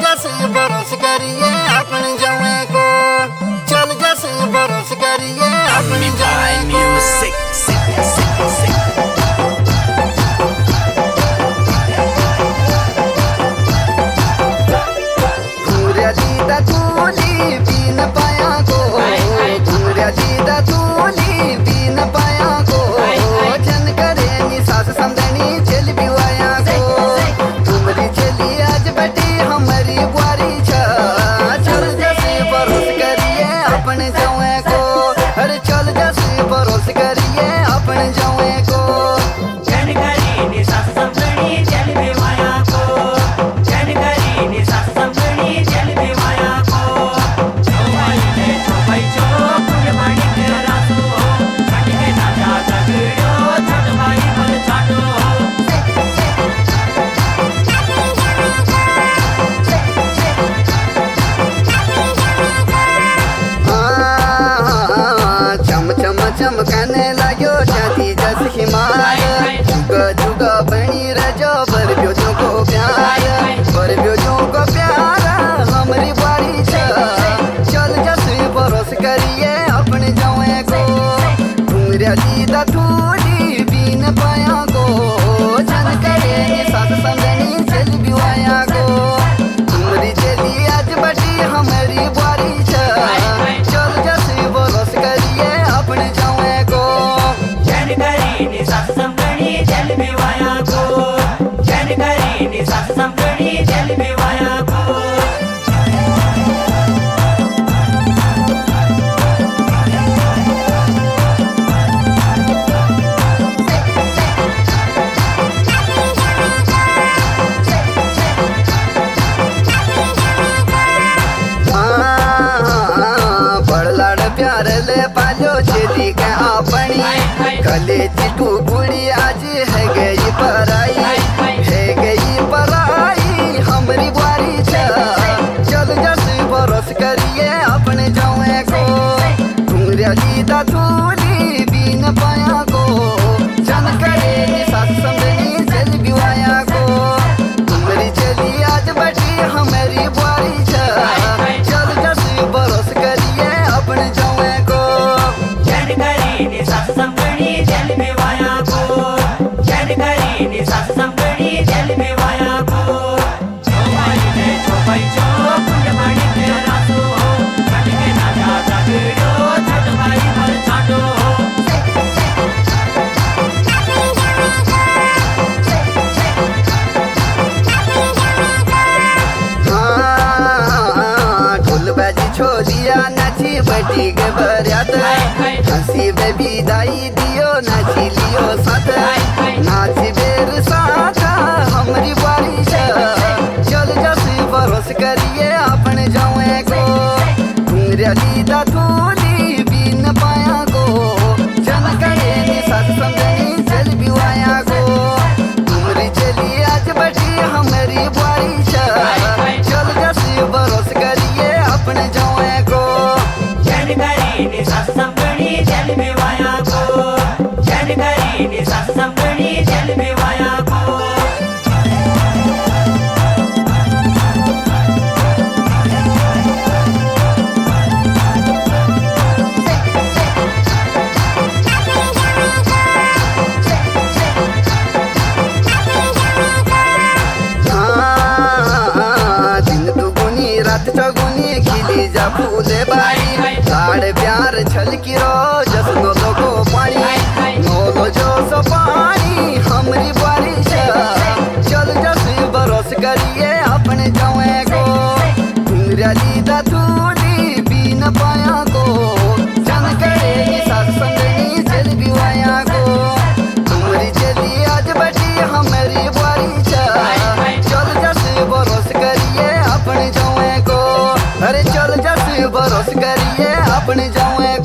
जैसे बरस करिए अपने जवे को, चल जैसे बरस करिए अपने जवे को। घूरिया दीदा तूली बीन पाया को, घूरिया दीदा तूली बीन पाया को, जन करे नी सास समझनी चल बिवाया को। तुम्हारी चली आज बटी हमारी बुआरी छ, चल जैसे बरस करिए अपने जवे को, अरे चल जैसे बरस करिए अपने जवे को। जन करे नी सास समझनी चल बिवाया को, जन करे नी सास समझनी चल बिवाया को। चौपाई में चौपाई चो कुंडवानी के रासो, छठ के नाचा तगड़ो छठ भाई पर छाटो। चमकने लगो जाती जस हिमाल, जुगा जुगा बनी रजो बरब्यो जो को प्यार, बरब्यो जो को प्यार हमारी बारी छ, चल जस बरस करिए अपने जवे को। घूरिया दीदा थूली बीन पाया को, जन करे सास समझनी चल बिवाया को। तुम्हारी चली आज बटी हमारी बारी छ, चल जस बरस करिए अपने जवे को। जन करे नी सास समझनी चल बिवाया को, जन करे नी सास समझनी चल बिवाया को। प्यार ले पालो छेदी के अपनी, कले चिटू गुड़ी आज है गई पराई, है गई पराई हमारी बारी छ, चल जस बरस करिए अपने जवे को। घूरिया दीदा थूली बीन पाया को, जन करे सास समझनी चल बिवाया को। तुम्हारी चली आज बटी हमारी बारी छ, चल जस बरस करिए अपने जवे को। जन करे नी सास समझनी चल बिवाया को, जन करे नी सास समझनी चल बिवाया को। चौपाई में चौपाई चो कुंडवानी के रासो, छठ के नाचा तगड़ो छठ भाई पर छाटो। ढोल बाजी छोड़िया नाची बटी के बरियात, हंसी बे विदाई दियो नाची लियो साथ, नाची बेर साथ हमारी बारी छ, चल जस बरस करिए अपने जवे को। घूरिया दीदा थूली बीन पाया को, जन करे सास समझनी चल बिवाया को। तुम्हारी चली आज बटी हमारी बारी छ, चल जस बरस करिए अपने जवे को। जन करे नी सास समझनी चल बिवाया को, जन करे नी सास समझनी चल बिवाया को। रात चौगुनी खिली जा फूले बारी, लाड़ प्यार छलकी रो जस नोलो को पानी, नोलो जो सो पानी हमारी बारी छ, चल जस बरस करिए अपने जवे को। घूरिया दीदा थूली बीन पाया को, जन करे सास समझनी चल बिवाया को। तुम्हारी चली आज बटी हमारी बारी छ, चल जस बरस करिए अपने जवे को, अरे चल जस बरस करिए अपने जवे